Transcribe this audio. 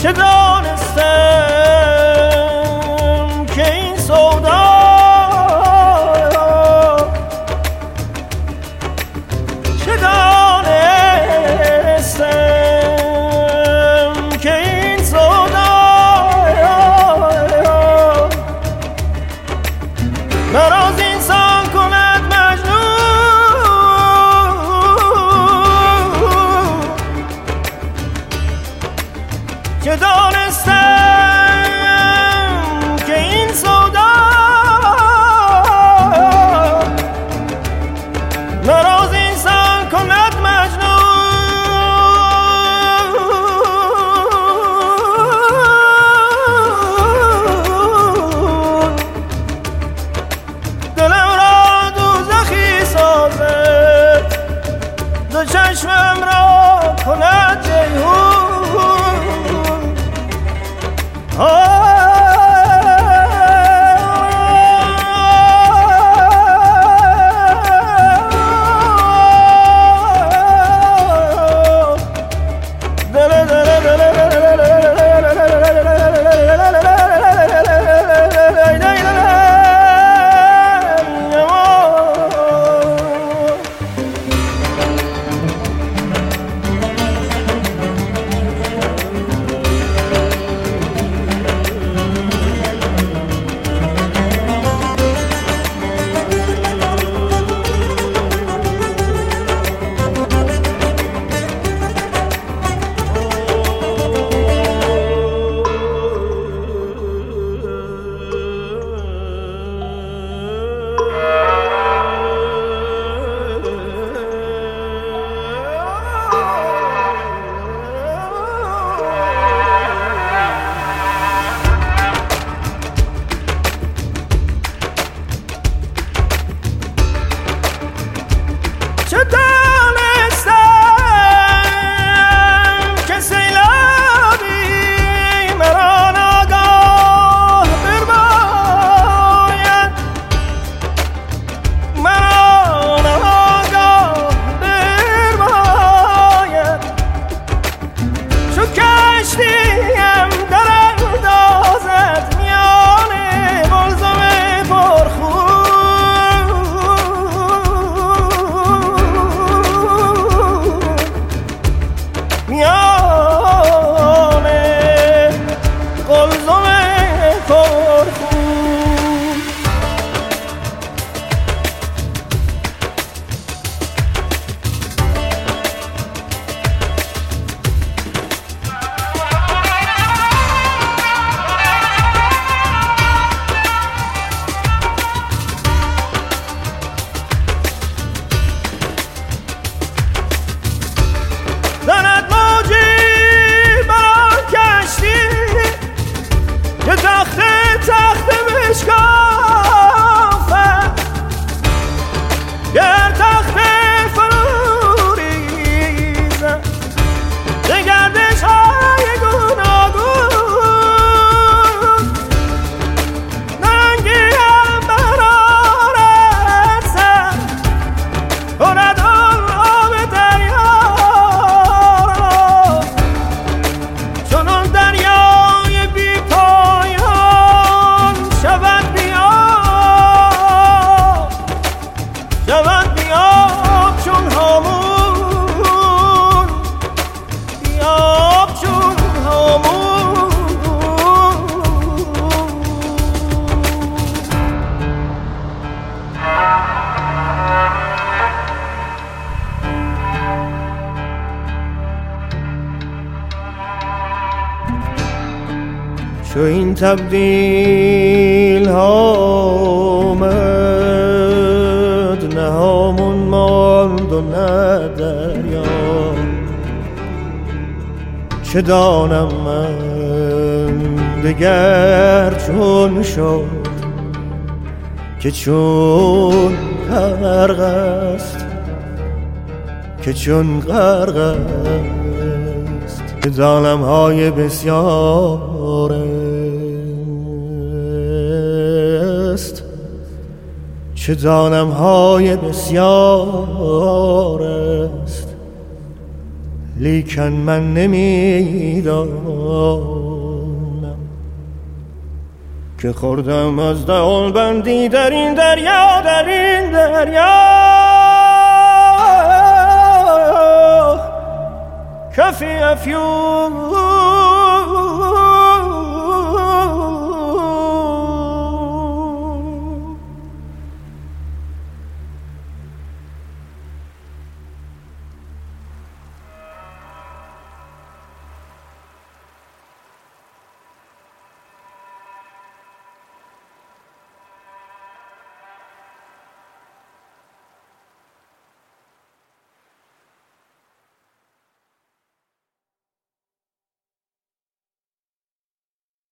چه دانستم که این سودا چه دانستم که این سودا مرا از انسان کند مجنون چه دانستم که این سودا مرا از انسان کند مجنون دلم را دوزخی سازد دو چشمم را کند جیهون چه دانستم که سیلابی مرا ناگاه برباید مرا ناگاه برباید چو کشتیم در اندازد میان قلزم پرخون زند موجی برا کشتی که تخت بشکافد گر تخت فرو ریزد ز گردش های گوناگون ننگی هم برآرد سر کند آب دریا چنان دریای بی پایان شود بیاب چون هامون بیاب چون هامون چو این تبدیل ها آمد نه هامون ماند و نه دریا چه دانم من دگر چون شد که چون غرق است که چون غرق است که ظالم های بسیار است چه ظالم های بسیار است لیکن من نمیدانم که خوردم از دهان بندی در این دریا، در این دریا. کفی افیون